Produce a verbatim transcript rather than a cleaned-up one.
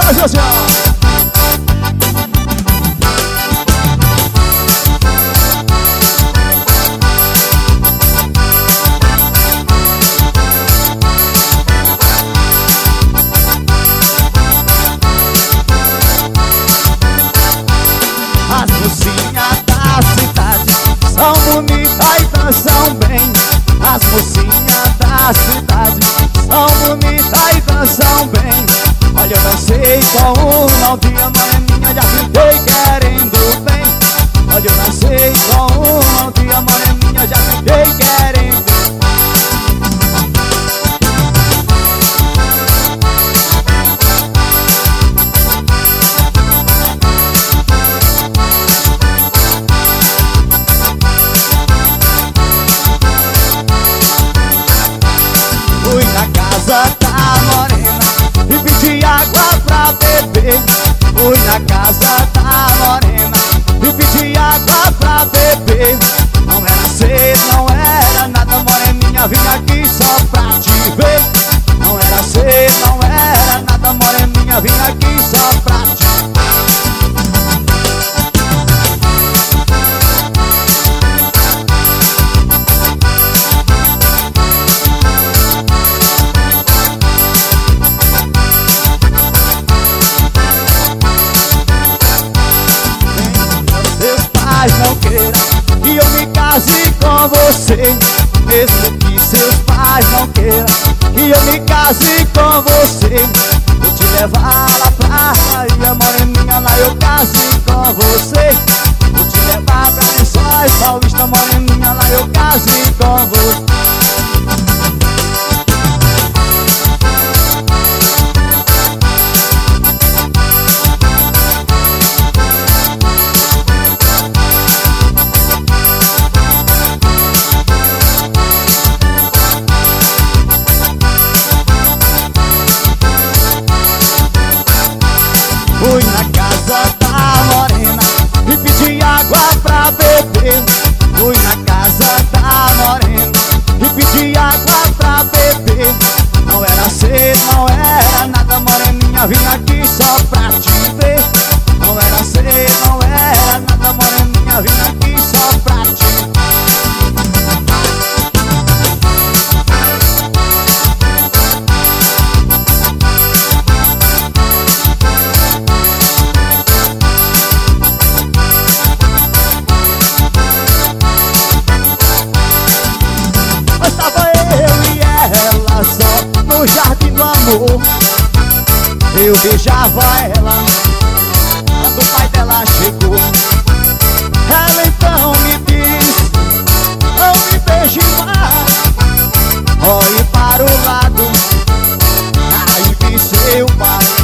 Brasil, assim, ó. As mocinhas da cidade são bonitas e dançam bem. As mocinhas da cidade são bonitas e dançam bem. Olha, eu dancei com uma um dia, moreninha, já fiquei querendo bem. Olha, eu dancei com uma um dia, moreninha, já fiquei querendo bem. Fui na casa da morena e pedi água pra beber. Fui na casa da morena e pedi água pra beber. Não era sede, não era nada, moreninha, vim aqui só pra te ver. Não era sede, não era nada, moreninha, vim aqui só pra te ver. Não queira que eu me case com você, mesmo que seus pais não queiram que eu me case com você. Vou te levar lá pra Bahia, moreninha, lá eu case com você. Vou te levar pra Lençóis Paulista, moreninha, lá eu case com você. Fui na casa da morena e pedi água pra beber. Fui na casa da morena e pedi água pra beber. Não era sede, não era nada, moreninha, vim aqui só pra te ver. Não era sede, não era nada, moreninha, vim aqui só pra te ver. Só no jardim do amor eu beijava ela quando o pai dela chegou. Ela então me disse: não me beije mais, olhe para o lado. Aí vi seu pai